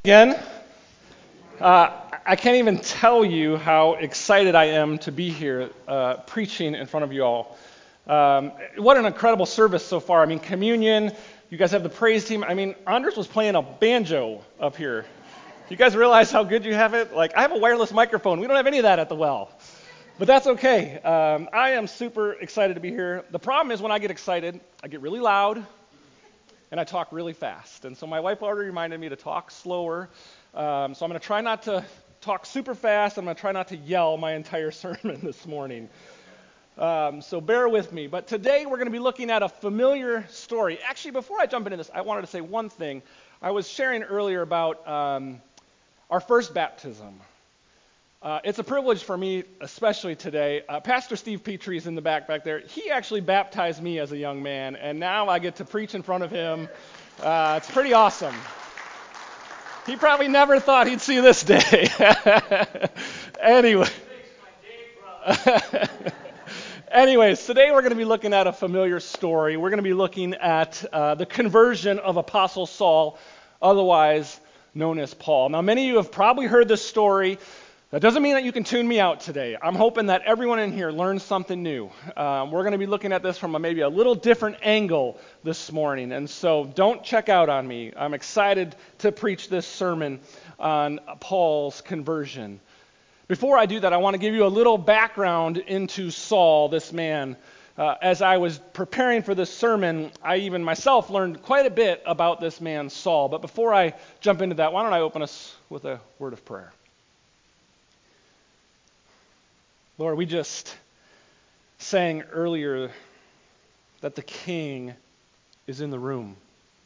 Again, I can't even tell you how excited I am to be here preaching in front of you all. What an incredible service so far. I mean, communion, you guys have the praise team. I mean, Anders was playing a banjo up here. You guys realize how good you have it? Like, I have a wireless microphone. We don't have any of that at the well. But that's okay. I am super excited to be here. The problem is when I get excited, I get really loud and I talk really fast. And so my wife already reminded me to talk slower. So I'm going to try not to talk super fast. I'm going to try not to yell my entire sermon this morning. So bear with me. But today we're going to be looking at a familiar story. Actually, before I jump into this, I wanted to say one thing. I was sharing earlier about our first baptism. It's a privilege for me, especially today. Pastor Steve Petrie is in the back there. He actually baptized me as a young man, and now I get to preach in front of him. It's pretty awesome. He probably never thought he'd see this day. Anyway. Anyways, today we're going to be looking at a familiar story. We're going to be looking at the conversion of Apostle Saul, otherwise known as Paul. Now, many of you have probably heard this story. That doesn't mean that you can tune me out today. I'm hoping that everyone in here learns something new. We're going to be looking at this from maybe a little different angle this morning, and so don't check out on me. I'm excited to preach this sermon on Paul's conversion. Before I do that, I want to give you a little background into Saul, this man. As I was preparing for this sermon, I even myself learned quite a bit about this man, Saul. But before I jump into that, why don't I open us with a word of prayer. Lord, we just sang earlier that the King is in the room.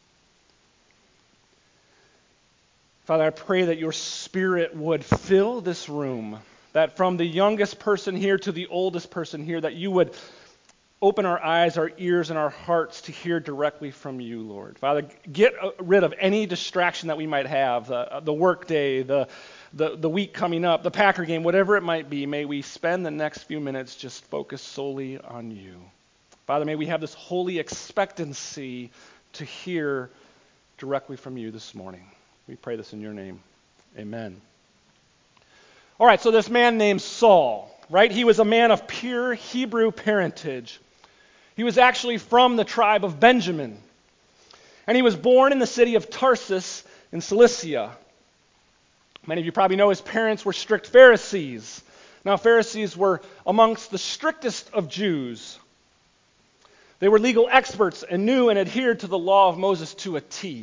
Father, I pray that your Spirit would fill this room, that from the youngest person here to the oldest person here, that you would open our eyes, our ears, and our hearts to hear directly from you, Lord. Father, get rid of any distraction that we might have, the work day, the week coming up, the Packer game, whatever it might be. May we spend the next few minutes just focused solely on you. Father, may we have this holy expectancy to hear directly from you this morning. We pray this in your name. Amen. All right, so this man named Saul, right? He was a man of pure Hebrew parentage. He was actually from the tribe of Benjamin. And he was born in the city of Tarsus in Cilicia. Many of you probably know his parents were strict Pharisees. Now, Pharisees were amongst the strictest of Jews. They were legal experts and knew and adhered to the law of Moses to a T.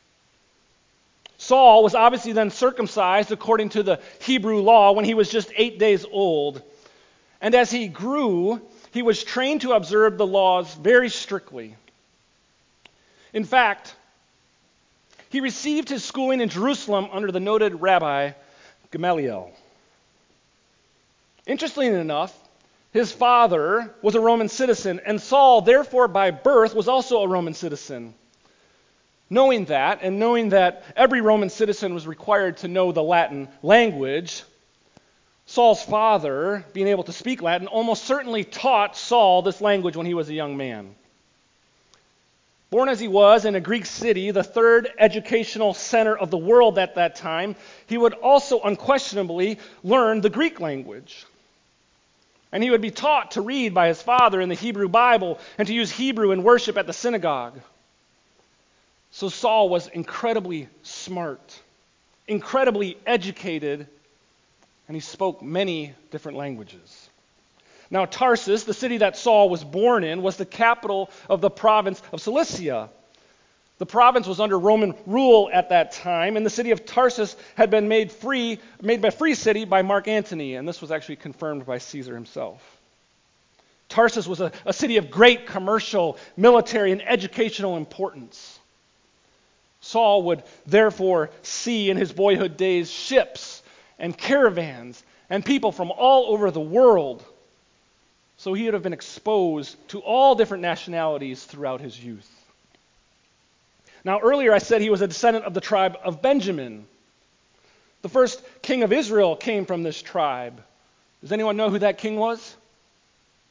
Saul was obviously then circumcised according to the Hebrew law when he was just 8 days old. And as he grew, he was trained to observe the laws very strictly. In fact, he received his schooling in Jerusalem under the noted Rabbi Gamaliel. Interestingly enough, his father was a Roman citizen, and Saul, therefore, by birth, was also a Roman citizen. Knowing that, and knowing that every Roman citizen was required to know the Latin language, Saul's father, being able to speak Latin, almost certainly taught Saul this language when he was a young man. Born as he was in a Greek city, the third educational center of the world at that time, he would also unquestionably learn the Greek language. And he would be taught to read by his father in the Hebrew Bible and to use Hebrew in worship at the synagogue. So Saul was incredibly smart, incredibly educated, and he spoke many different languages. Now, Tarsus, the city that Saul was born in, was the capital of the province of Cilicia. The province was under Roman rule at that time, and the city of Tarsus had been made a free city by Mark Antony, and this was actually confirmed by Caesar himself. Tarsus was a city of great commercial, military, and educational importance. Saul would therefore see in his boyhood days ships and caravans and people from all over the world. So he would have been exposed to all different nationalities throughout his youth. Now, earlier I said he was a descendant of the tribe of Benjamin. The first king of Israel came from this tribe. Does anyone know who that king was?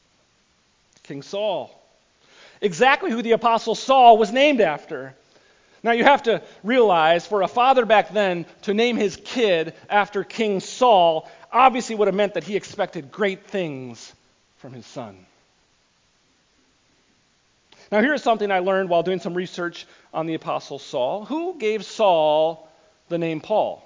King Saul. Exactly who the apostle Saul was named after. Now you have to realize, for a father back then to name his kid after King Saul obviously would have meant that he expected great things from his son. Now here's something I learned while doing some research on the Apostle Saul. Who gave Saul the name Paul?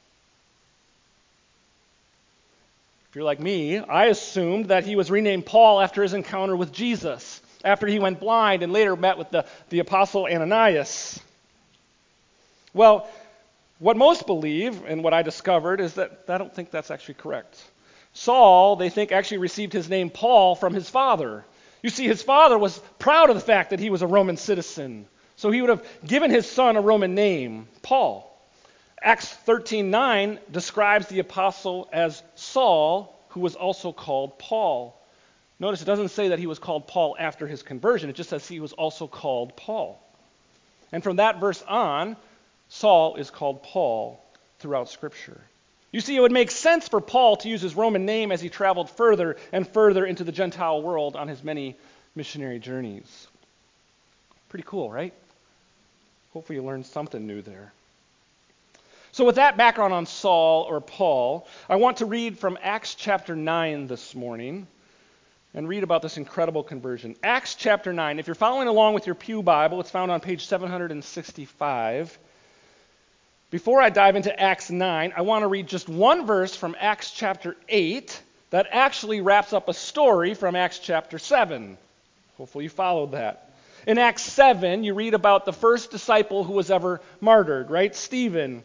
If you're like me, I assumed that he was renamed Paul after his encounter with Jesus, after he went blind and later met with the Apostle Ananias. Well, what most believe, and what I discovered, is that I don't think that's actually correct. Saul, they think, actually received his name Paul from his father. You see, his father was proud of the fact that he was a Roman citizen, so he would have given his son a Roman name, Paul. Acts 13:9 describes the apostle as Saul, who was also called Paul. Notice it doesn't say that he was called Paul after his conversion. It just says he was also called Paul. And from that verse on, Saul is called Paul throughout Scripture. You see, it would make sense for Paul to use his Roman name as he traveled further and further into the Gentile world on his many missionary journeys. Pretty cool, right? Hopefully you learned something new there. So with that background on Saul or Paul, I want to read from Acts chapter 9 this morning and read about this incredible conversion. Acts chapter 9. If you're following along with your Pew Bible, it's found on page 765. Before I dive into Acts 9, I want to read just one verse from Acts chapter 8 that actually wraps up a story from Acts chapter 7. Hopefully you followed that. In Acts 7, you read about the first disciple who was ever martyred, right? Stephen.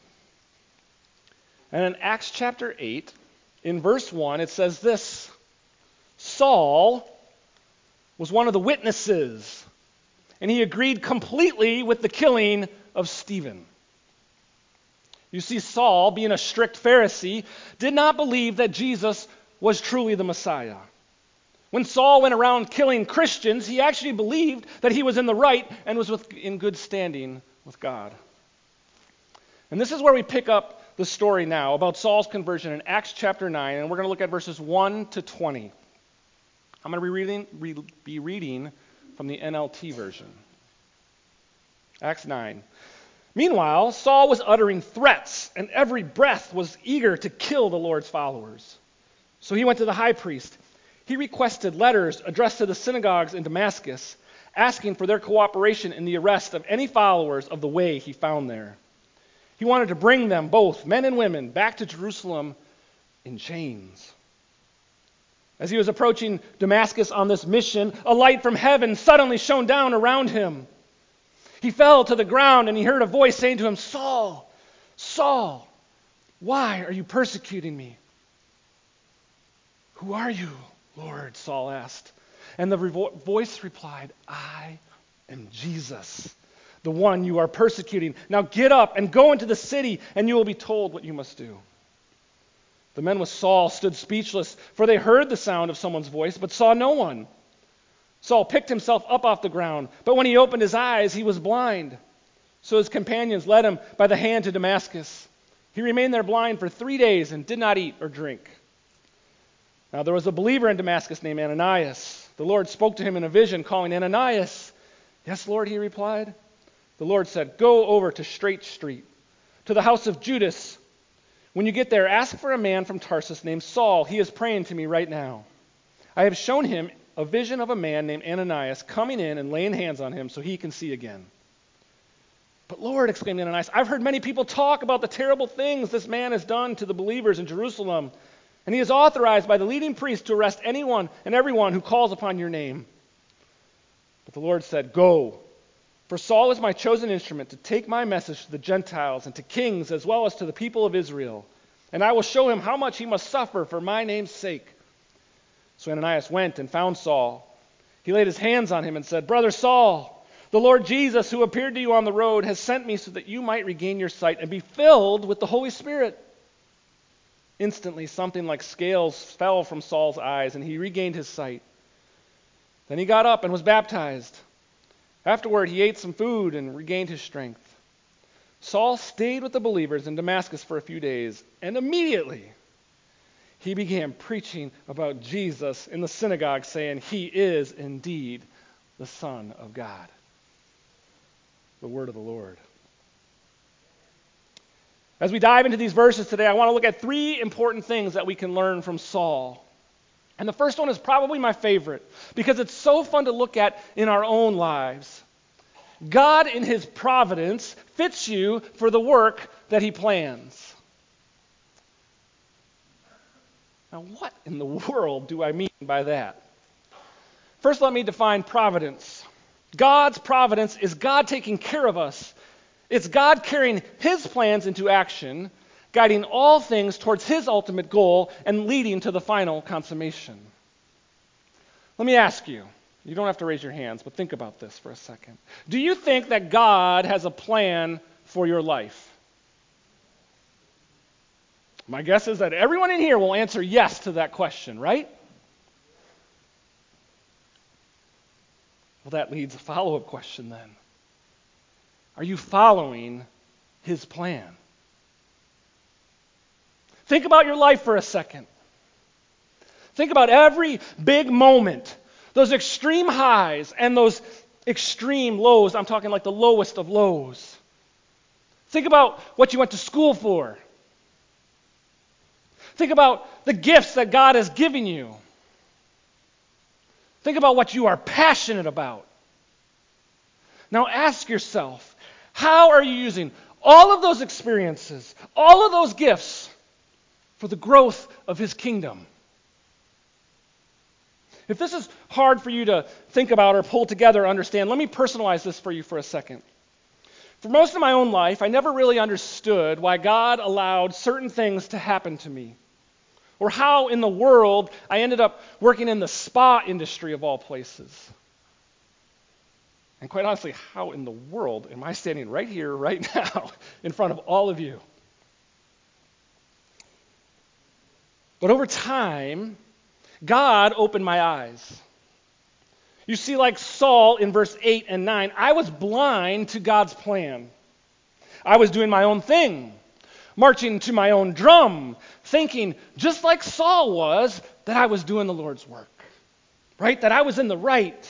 And in Acts chapter 8, in verse 1, it says this: Saul was one of the witnesses, and he agreed completely with the killing of Stephen. You see, Saul, being a strict Pharisee, did not believe that Jesus was truly the Messiah. When Saul went around killing Christians, he actually believed that he was in the right and was in good standing with God. And this is where we pick up the story now about Saul's conversion in Acts chapter 9, and we're going to look at verses 1 to 20. I'm going to be reading from the NLT version. Acts 9. Meanwhile, Saul was uttering threats, and every breath was eager to kill the Lord's followers. So he went to the high priest. He requested letters addressed to the synagogues in Damascus, asking for their cooperation in the arrest of any followers of the way he found there. He wanted to bring them, both men and women, back to Jerusalem in chains. As he was approaching Damascus on this mission, a light from heaven suddenly shone down around him. He fell to the ground and he heard a voice saying to him, Saul, Saul, why are you persecuting me? Who are you, Lord? Saul asked. And the voice replied, I am Jesus, the one you are persecuting. Now get up and go into the city, and you will be told what you must do. The men with Saul stood speechless, for they heard the sound of someone's voice, but saw no one. Saul picked himself up off the ground, but when he opened his eyes, he was blind. So his companions led him by the hand to Damascus. He remained there blind for 3 days and did not eat or drink. Now there was a believer in Damascus named Ananias. The Lord spoke to him in a vision, calling, Ananias. Yes, Lord, he replied. The Lord said, go over to Straight Street, to the house of Judas. When you get there, ask for a man from Tarsus named Saul. He is praying to me right now. I have shown him a vision of a man named Ananias coming in and laying hands on him so he can see again. But Lord, exclaimed Ananias, I've heard many people talk about the terrible things this man has done to the believers in Jerusalem, and he is authorized by the leading priest to arrest anyone and everyone who calls upon your name. But the Lord said, go, for Saul is my chosen instrument to take my message to the Gentiles and to kings as well as to the people of Israel, and I will show him how much he must suffer for my name's sake. So Ananias went and found Saul. He laid his hands on him and said, Brother Saul, the Lord Jesus, who appeared to you on the road, has sent me so that you might regain your sight and be filled with the Holy Spirit. Instantly, something like scales fell from Saul's eyes, and he regained his sight. Then he got up and was baptized. Afterward, he ate some food and regained his strength. Saul stayed with the believers in Damascus for a few days, and immediately he began preaching about Jesus in the synagogue, saying, he is indeed the Son of God. the word of the Lord. As we dive into these verses today, I want to look at three important things that we can learn from Saul. And the first one is probably my favorite because it's so fun to look at in our own lives. God, in his providence, fits you for the work that he plans. Now, what in the world do I mean by that? First, let me define providence. God's providence is God taking care of us. It's God carrying his plans into action, guiding all things towards his ultimate goal and leading to the final consummation. Let me ask you, you don't have to raise your hands, but think about this for a second. Do you think that God has a plan for your life? My guess is that everyone in here will answer yes to that question, right? Well, that leads a follow-up question then. Are you following his plan? Think about your life for a second. Think about every big moment, those extreme highs and those extreme lows. I'm talking like the lowest of lows. Think about what you went to school for. Think about the gifts that God has given you. Think about what you are passionate about. Now ask yourself, how are you using all of those experiences, all of those gifts for the growth of his kingdom? If this is hard for you to think about or pull together or understand, let me personalize this for you for a second. For most of my own life, I never really understood why God allowed certain things to happen to me, or how in the world I ended up working in the spa industry of all places. And quite honestly, how in the world am I standing right here, right now, in front of all of you? But over time, God opened my eyes. You see, like Saul in verse 8 and 9, I was blind to God's plan. I was doing my own thing, marching to my own drum, thinking, just like Saul was, that I was doing the Lord's work, right? That I was in the right.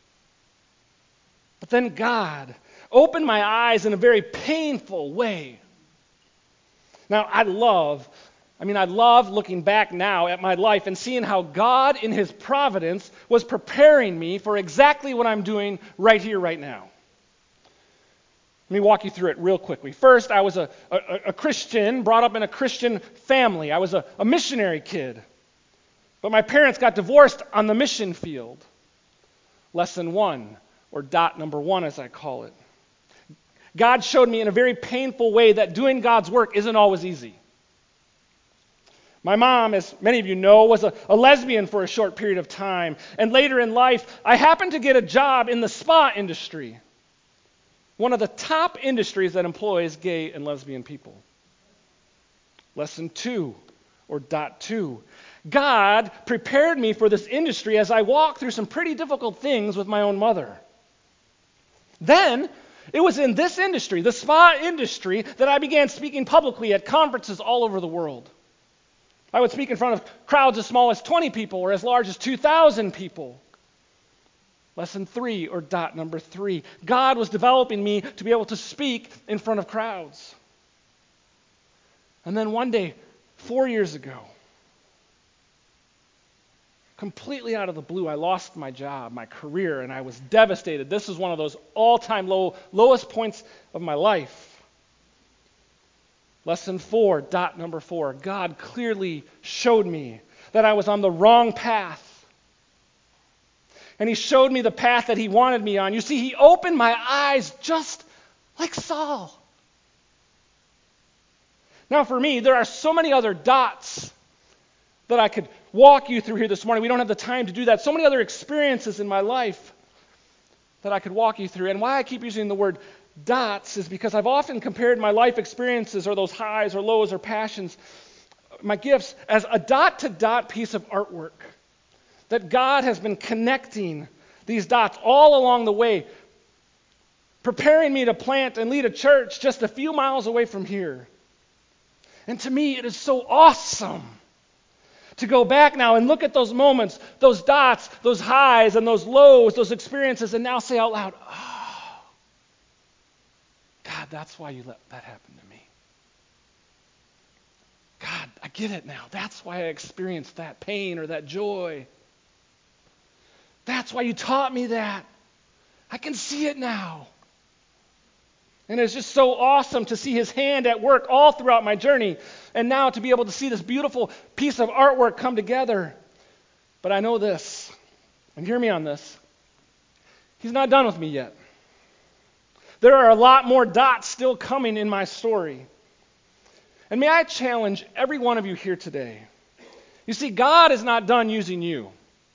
But then God opened my eyes in a very painful way. Now, I love looking back now at my life and seeing how God, in his providence, was preparing me for exactly what I'm doing right here, right now. Let me walk you through it real quickly. First, I was a Christian, brought up in a Christian family. I was a missionary kid. But my parents got divorced on the mission field. Lesson 1. Or dot number 1, as I call it. God showed me in a very painful way that doing God's work isn't always easy. My mom, as many of you know, was a lesbian for a short period of time. And later in life, I happened to get a job in the spa industry, one of the top industries that employs gay and lesbian people. Lesson 2, or dot 2. God prepared me for this industry as I walked through some pretty difficult things with my own mother. Then, it was in this industry, the spa industry, that I began speaking publicly at conferences all over the world. I would speak in front of crowds as small as 20 people or as large as 2,000 people. Lesson 3, or dot number 3. God was developing me to be able to speak in front of crowds. And then one day, 4 years ago, completely out of the blue, I lost my job, my career, and I was devastated. This was one of those all-time lowest points of my life. Lesson 4, dot number 4. God clearly showed me that I was on the wrong path. And he showed me the path that he wanted me on. You see, he opened my eyes just like Saul. Now for me, there are so many other dots that I could walk you through here this morning. We don't have the time to do that. So many other experiences in my life that I could walk you through. And why I keep using the word dots is because I've often compared my life experiences or those highs or lows or passions, my gifts, as a dot-to-dot piece of artwork. That God has been connecting these dots all along the way, preparing me to plant and lead a church just a few miles away from here. And to me, it is so awesome to go back now and look at those moments, those dots, those highs and those lows, those experiences, and now say out loud, oh, God, that's why you let that happen to me. God, I get it now. That's why I experienced that pain or that joy. That's why you taught me that. I can see it now. And it's just so awesome to see his hand at work all throughout my journey. And now to be able to see this beautiful piece of artwork come together. But I know this, and hear me on this. He's not done with me yet. There are a lot more dots still coming in my story. And may I challenge every one of you here today. You see, God is not done using you.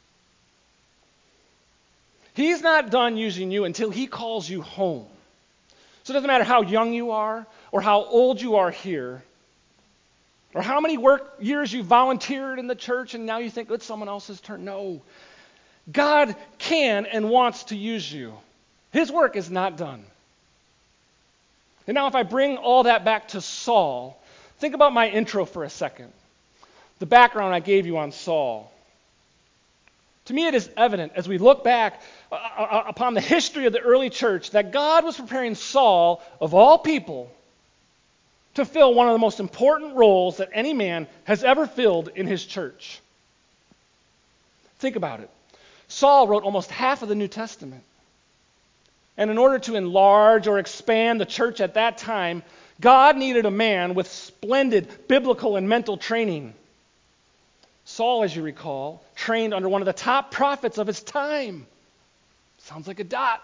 He's not done using you until he calls you home. So it doesn't matter how young you are or how old you are here or how many work years you volunteered in the church and now you think it's someone else's turn. No. God can and wants to use you. His work is not done. And now if I bring all that back to Saul, think about my intro for a second. The background I gave you on Saul. To me, it is evident as we look back upon the history of the early church that God was preparing Saul, of all people, to fill one of the most important roles that any man has ever filled in his church. Think about it. Saul wrote almost half of the New Testament. And in order to enlarge or expand the church at that time, God needed a man with splendid biblical and mental training. Saul, as you recall, trained under one of the top prophets of his time. Sounds like a dot.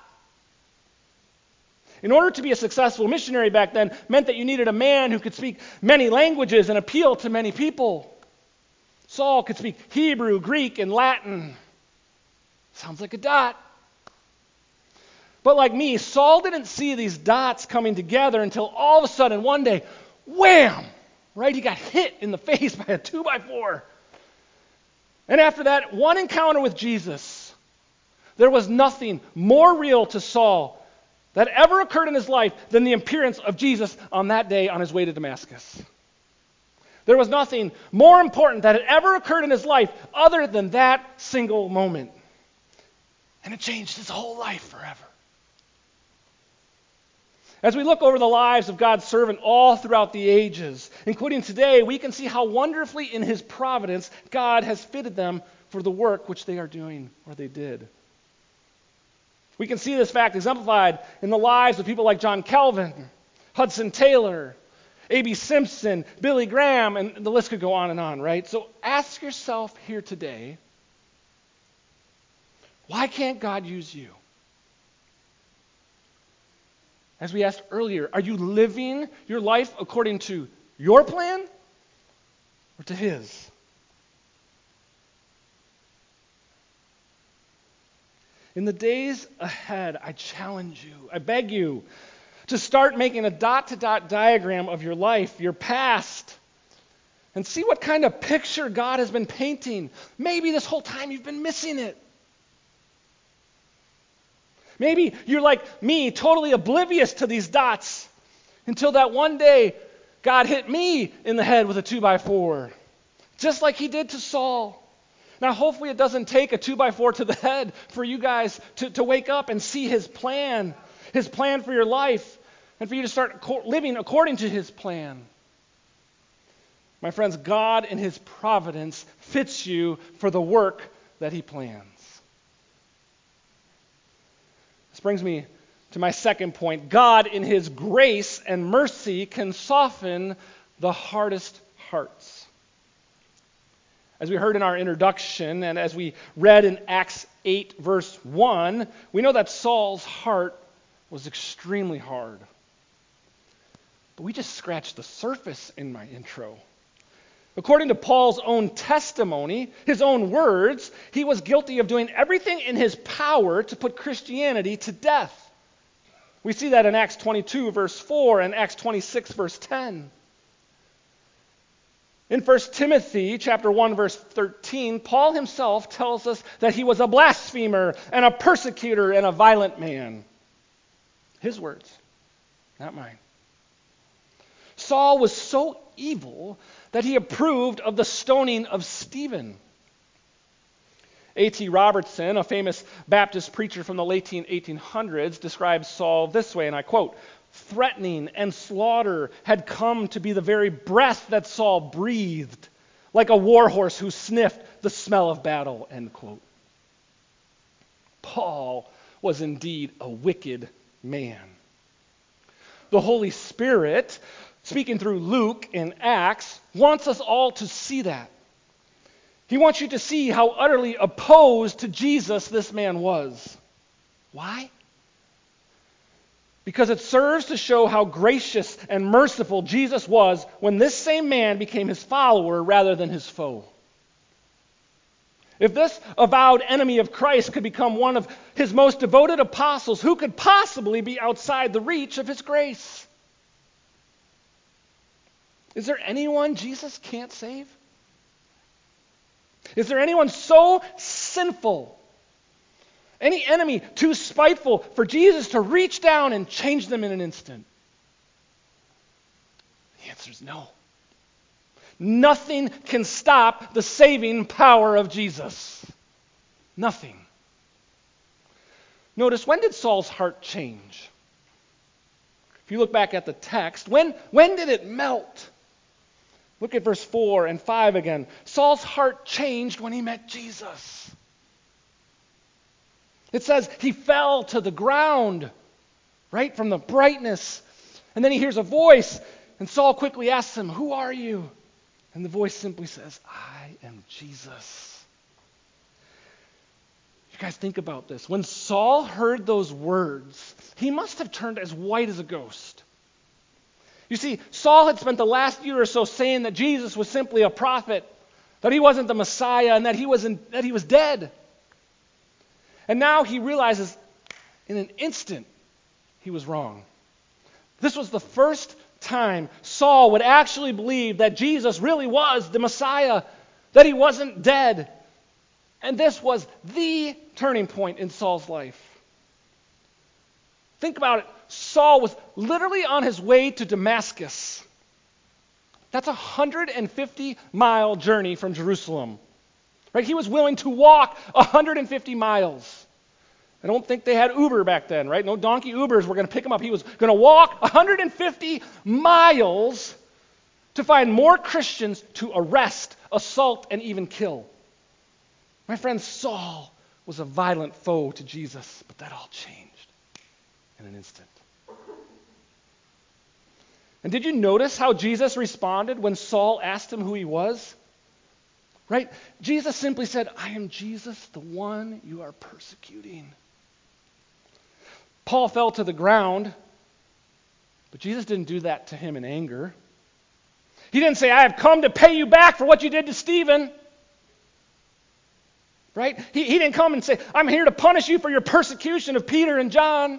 In order to be a successful missionary back then meant that you needed a man who could speak many languages and appeal to many people. Saul could speak Hebrew, Greek, and Latin. Sounds like a dot. But like me, Saul didn't see these dots coming together until all of a sudden one day, wham! Right? He got hit in the face by a 2x4. And after that one encounter with Jesus, there was nothing more real to Saul that ever occurred in his life than the appearance of Jesus on that day on his way to Damascus. There was nothing more important that had ever occurred in his life other than that single moment. And it changed his whole life forever. As we look over the lives of God's servant all throughout the ages, including today, we can see how wonderfully in his providence God has fitted them for the work which they are doing, or they did. We can see this fact exemplified in the lives of people like John Calvin, Hudson Taylor, A.B. Simpson, Billy Graham, and the list could go on, right? So ask yourself here today, why can't God use you? As we asked earlier, are you living your life according to your plan or to his? In the days ahead, I challenge you, I beg you, to start making a dot-to-dot diagram of your life, your past, and see what kind of picture God has been painting. Maybe this whole time you've been missing it. Maybe you're like me, totally oblivious to these dots until that one day God hit me in the head with a 2x4, just like he did to Saul. Now, hopefully it doesn't take a 2x4 to the head for you guys to wake up and see his plan for your life, and for you to start living according to his plan. My friends, God in his providence fits you for the work that he plans. This brings me to my second point. God in his grace and mercy can soften the hardest hearts. As we heard in our introduction, and as we read in Acts 8, verse 1, we know that Saul's heart was extremely hard. But we just scratched the surface in my intro. According to Paul's own testimony, his own words, he was guilty of doing everything in his power to put Christianity to death. We see that in Acts 22, verse 4, and Acts 26, verse 10. In 1 Timothy chapter 1, verse 13, Paul himself tells us that he was a blasphemer and a persecutor and a violent man. His words, not mine. Saul was so evil that he approved of the stoning of Stephen. A.T. Robertson, a famous Baptist preacher from the late 1800s, describes Saul this way, and I quote, threatening, and slaughter had come to be the very breath that Saul breathed, like a war horse who sniffed the smell of battle, end quote. Paul was indeed a wicked man. The Holy Spirit, speaking through Luke in Acts, wants us all to see that. He wants you to see how utterly opposed to Jesus this man was. Why? Because it serves to show how gracious and merciful Jesus was when this same man became his follower rather than his foe. If this avowed enemy of Christ could become one of his most devoted apostles, who could possibly be outside the reach of his grace? Is there anyone Jesus can't save? Is there anyone so sinful, any enemy too spiteful for Jesus to reach down and change them in an instant? The answer is no. Nothing can stop the saving power of Jesus. Nothing. Notice, when did Saul's heart change? If you look back at the text, when did it melt? Look at verse 4 and 5 again. Saul's heart changed when he met Jesus. It says he fell to the ground, right, from the brightness. And then he hears a voice, and Saul quickly asks him, "Who are you?" And the voice simply says, "I am Jesus." You guys think about this. When Saul heard those words, he must have turned as white as a ghost. You see, Saul had spent the last year or so saying that Jesus was simply a prophet, that he wasn't the Messiah, and that he was dead. And now he realizes in an instant he was wrong. This was the first time Saul would actually believe that Jesus really was the Messiah, that he wasn't dead. And this was the turning point in Saul's life. Think about it. Saul was literally on his way to Damascus. That's a 150-mile journey from Jerusalem. Right? He was willing to walk 150 miles. I don't think they had Uber back then, right? No donkey Ubers were going to pick him up. He was going to walk 150 miles to find more Christians to arrest, assault, and even kill. My friend, Saul was a violent foe to Jesus, but that all changed in an instant. And did you notice how Jesus responded when Saul asked him who he was? Right? Jesus simply said, "I am Jesus, the one you are persecuting." Paul fell to the ground, but Jesus didn't do that to him in anger. He didn't say, "I have come to pay you back for what you did to Stephen." Right? He didn't come and say, "I'm here to punish you for your persecution of Peter and John."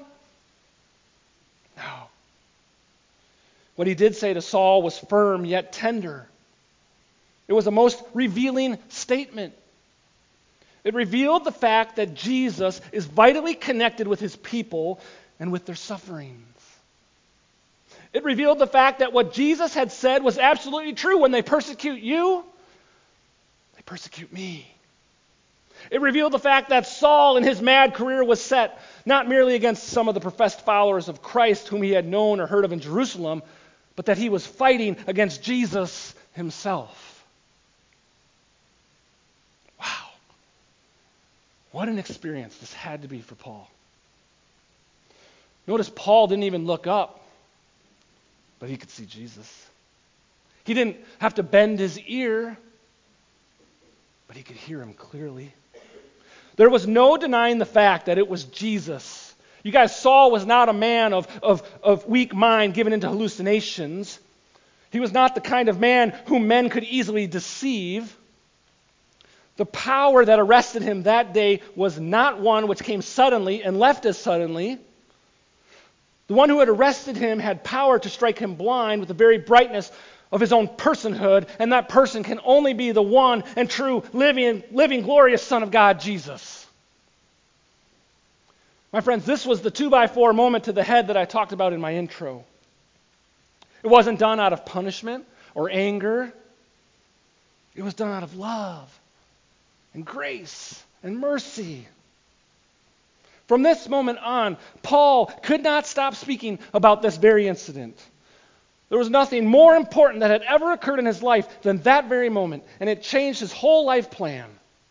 No. What he did say to Saul was firm yet tender. It was a most revealing statement. It revealed the fact that Jesus is vitally connected with his people and with their sufferings. It revealed the fact that what Jesus had said was absolutely true. When they persecute you, they persecute me. It revealed the fact that Saul in his mad career was set not merely against some of the professed followers of Christ whom he had known or heard of in Jerusalem, but that he was fighting against Jesus himself. Wow. What an experience this had to be for Paul. Notice Paul didn't even look up, but he could see Jesus. He didn't have to bend his ear, but he could hear him clearly. There was no denying the fact that it was Jesus. You guys, Saul was not a man of weak mind given into hallucinations. He was not the kind of man whom men could easily deceive. The power that arrested him that day was not one which came suddenly and left as suddenly. The one who had arrested him had power to strike him blind with the very brightness of his own personhood, and that person can only be the one and true living, glorious Son of God, Jesus. My friends, this was the 2x4 moment to the head that I talked about in my intro. It wasn't done out of punishment or anger. It was done out of love and grace and mercy. From this moment on, Paul could not stop speaking about this very incident. There was nothing more important that had ever occurred in his life than that very moment, and it changed his whole life plan.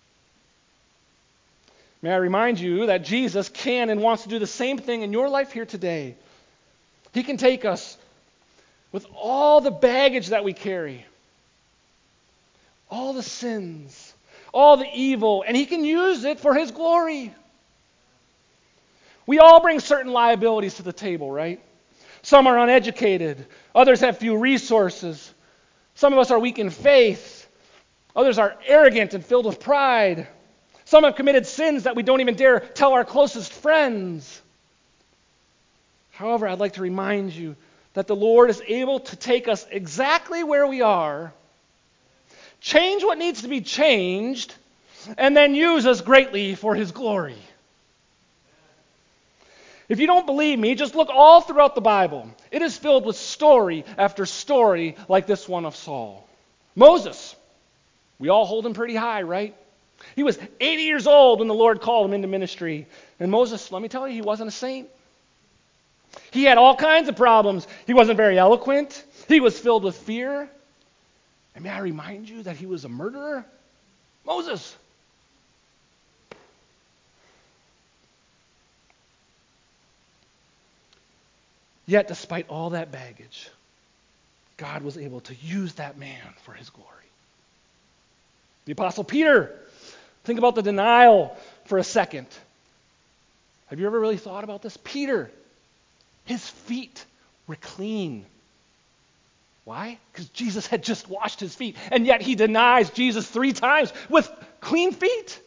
May I remind you that Jesus can and wants to do the same thing in your life here today. He can take us with all the baggage that we carry, all the sins, all the evil, and He can use it for His glory. We all bring certain liabilities to the table, right? Some are uneducated. Others have few resources. Some of us are weak in faith. Others are arrogant and filled with pride. Some have committed sins that we don't even dare tell our closest friends. However, I'd like to remind you that the Lord is able to take us exactly where we are, change what needs to be changed, and then use us greatly for His glory. If you don't believe me, just look all throughout the Bible. It is filled with story after story like this one of Saul. Moses, we all hold him pretty high, right? He was 80 years old when the Lord called him into ministry. And Moses, let me tell you, he wasn't a saint. He had all kinds of problems. He wasn't very eloquent. He was filled with fear. And may I remind you that he was a murderer? Moses. Yet, despite all that baggage, God was able to use that man for His glory. The Apostle Peter, think about the denial for a second. Have you ever really thought about this? Peter, his feet were clean. Why? Because Jesus had just washed his feet, and yet he denies Jesus 3 times with clean feet.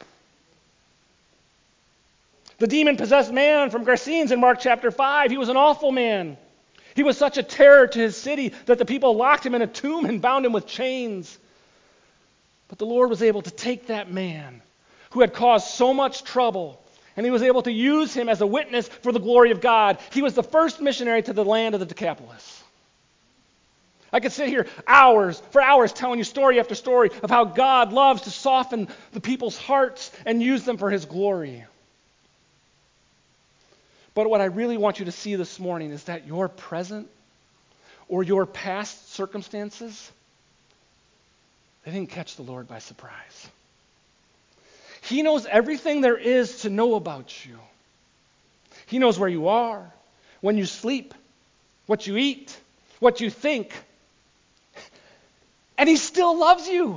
The demon-possessed man from Gergesenes in Mark chapter 5, he was an awful man. He was such a terror to his city that the people locked him in a tomb and bound him with chains. But the Lord was able to take that man who had caused so much trouble, and He was able to use him as a witness for the glory of God. He was the first missionary to the land of the Decapolis. I could sit here for hours telling you story after story of how God loves to soften the people's hearts and use them for His glory. But what I really want you to see this morning is that your present or your past circumstances, they didn't catch the Lord by surprise. He knows everything there is to know about you. He knows where you are, when you sleep, what you eat, what you think. And He still loves you.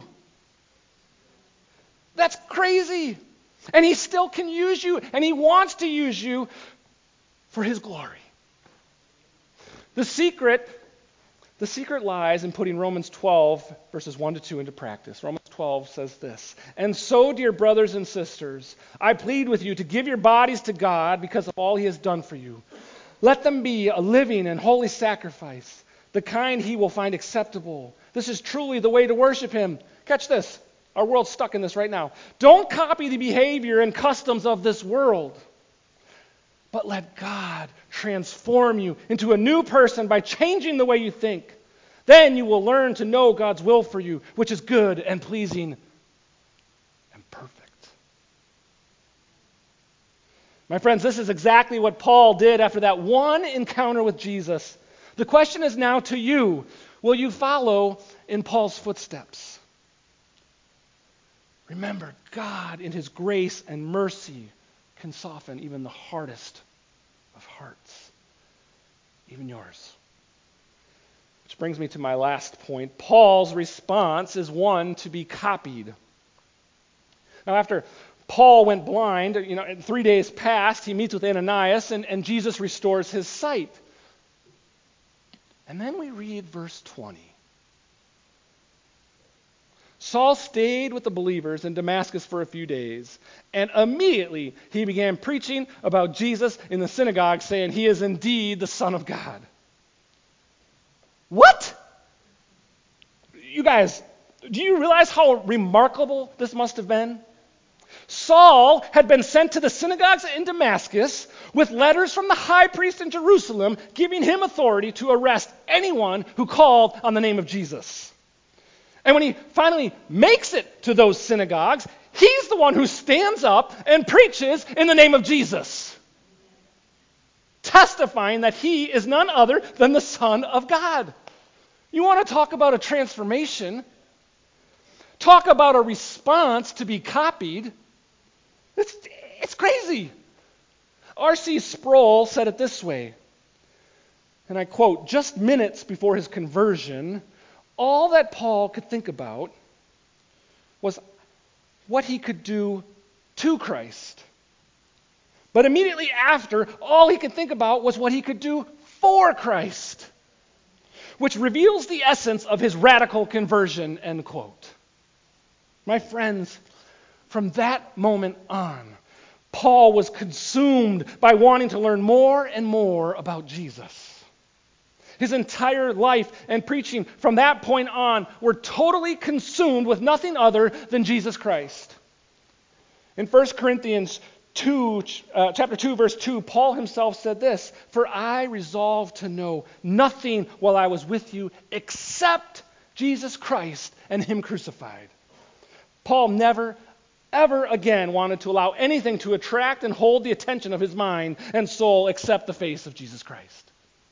That's crazy. And He still can use you, and He wants to use you for His glory. The secret lies in putting Romans 12, verses 1 to 2 into practice. Romans 12 says this, "And so, dear brothers and sisters, I plead with you to give your bodies to God because of all He has done for you. Let them be a living and holy sacrifice, the kind He will find acceptable. This is truly the way to worship Him." Catch this. Our world's stuck in this right now. Don't copy the behavior and customs of this world, but let God transform you into a new person by changing the way you think. Then you will learn to know God's will for you, which is good and pleasing and perfect. My friends, this is exactly what Paul did after that one encounter with Jesus. The question is now to you, will you follow in Paul's footsteps? Remember, God in His grace and mercy can soften even the hardest of hearts, even yours. Which brings me to my last point. Paul's response is one to be copied. Now, after Paul went blind, 3 days passed, he meets with Ananias, and Jesus restores his sight. And then we read verse 20. Saul stayed with the believers in Damascus for a few days, and immediately he began preaching about Jesus in the synagogue, saying, "He is indeed the Son of God." What? You guys, do you realize how remarkable this must have been? Saul had been sent to the synagogues in Damascus with letters from the high priest in Jerusalem giving him authority to arrest anyone who called on the name of Jesus. And when he finally makes it to those synagogues, He's the one who stands up and preaches in the name of Jesus, testifying that he is none other than the Son of God. You want to talk about a transformation? Talk about a response to be copied? It's crazy. R.C. Sproul said it this way, and I quote, "Just minutes before his conversion, all that Paul could think about was what he could do to Christ. But immediately after, all he could think about was what he could do for Christ, which reveals the essence of his radical conversion," end quote. My friends, from that moment on, Paul was consumed by wanting to learn more and more about Jesus. His entire life and preaching from that point on were totally consumed with nothing other than Jesus Christ. In 1 Corinthians 2, chapter 2, verse 2, Paul himself said this, "For I resolved to know nothing while I was with you except Jesus Christ and him crucified." Paul never, ever again wanted to allow anything to attract and hold the attention of his mind and soul except the face of Jesus Christ.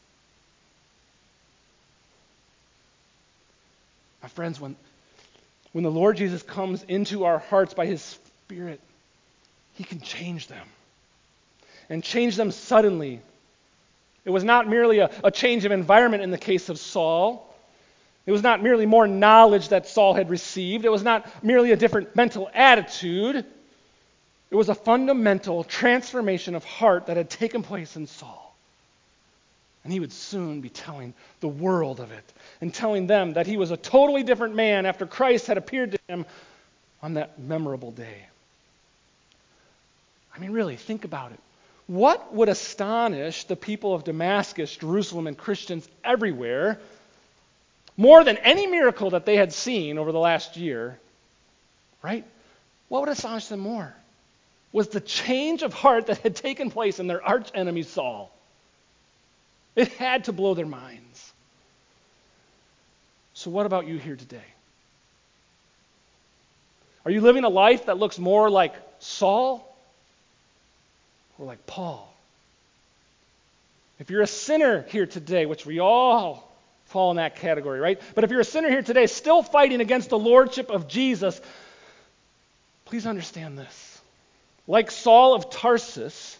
My friends, when the Lord Jesus comes into our hearts by his Spirit, he can change them. And change them suddenly. It was not merely a change of environment in the case of Saul. It was not merely more knowledge that Saul had received. It was not merely a different mental attitude. It was a fundamental transformation of heart that had taken place in Saul. And he would soon be telling the world of it and telling them that he was a totally different man after Christ had appeared to him on that memorable day. I mean, really, think about it. What would astonish the people of Damascus, Jerusalem, and Christians everywhere more than any miracle that they had seen over the last year, right? What would astonish them more was the change of heart that had taken place in their arch enemy Saul. It had to blow their minds. So what about you here today? Are you living a life that looks more like Saul or like Paul? If you're a sinner here today, which we all fall in that category, right? But if you're a sinner here today still fighting against the lordship of Jesus, please understand this. Like Saul of Tarsus,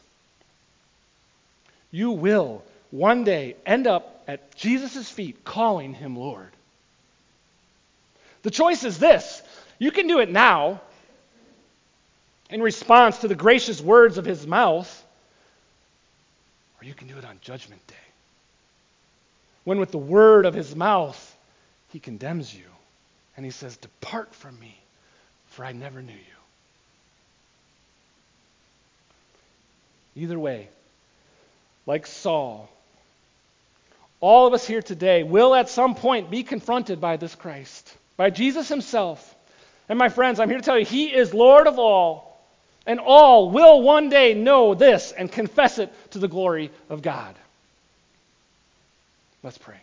you will one day end up at Jesus' feet calling him Lord. The choice is this. You can do it now in response to the gracious words of his mouth, or you can do it on Judgment Day, when with the word of his mouth he condemns you and he says, "Depart from me, for I never knew you." Either way, like Saul, all of us here today will at some point be confronted by this Christ, by Jesus himself. And my friends, I'm here to tell you, he is Lord of all, and all will one day know this and confess it to the glory of God. Let's pray.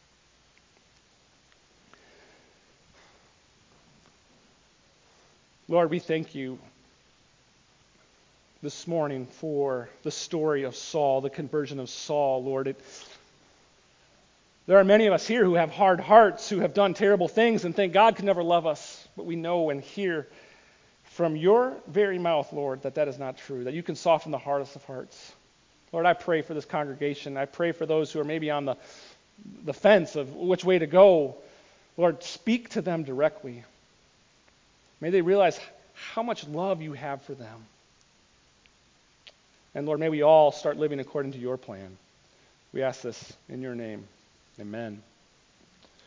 Lord, we thank you this morning for the story of Saul, the conversion of Saul, Lord. There are many of us here who have hard hearts, who have done terrible things and think God could never love us. But we know and hear from your very mouth, Lord, that is not true, that you can soften the hardest of hearts. Lord, I pray for this congregation. I pray for those who are maybe on the fence of which way to go. Lord, speak to them directly. May they realize how much love you have for them. And Lord, may we all start living according to your plan. We ask this in your name. Amen.